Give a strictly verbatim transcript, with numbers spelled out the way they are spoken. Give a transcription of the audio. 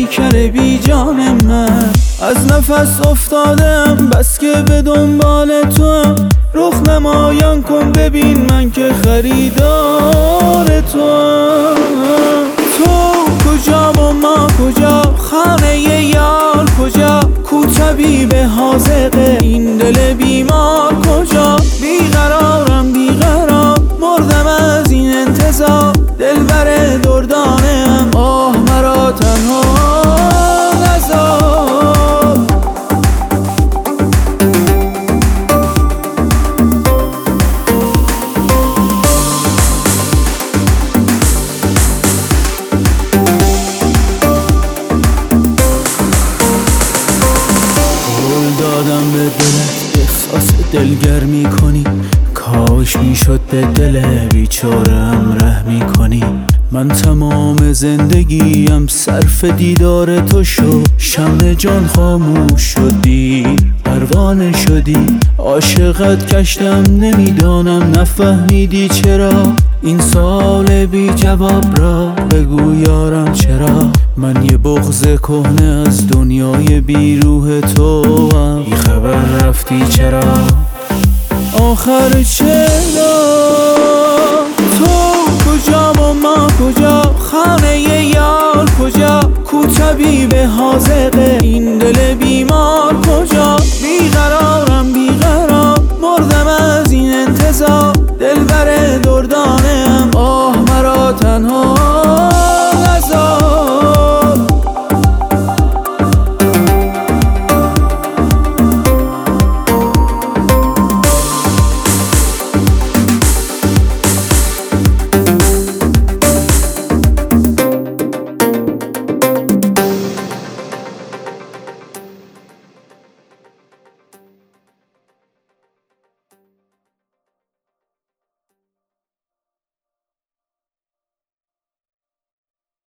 پیکر بی جان من. از نفس افتادم بس که به دنبال تو هم، رخ نمایان کن ببین من که خریدار تو هم. تو کجا و ما کجا، خانه یار کجا، کو طبیب حاذق این دل بیمار کجا. بیقرارم بیقرار مردم از این انتظار، دلبر دردانه ام آه مرا تنها نذار. دادم به دلت احساس دلگر می کنی، کاش می شد به دل بیچاره‌ام رحم می کنی. من تمام زندگیم صرف دیدار تو شد، شمع جان خاموش شدی پروانه شدی. عاشقت کشتم نمیدانم نفهمیدی چرا، این سوال بی جواب را بگو یارم چرا. من یه بغض کهنه از دنیای بی روح تو هم، بی خبر رفتی چرا آخر چرا. تو کجا و ما کجا، خانه یار کجا، کو طبیب حاذق این دل بیمار کجا. بیقرارم بیقرار مردم از این انتظار، دلبر دردانه ام آه مرا تنها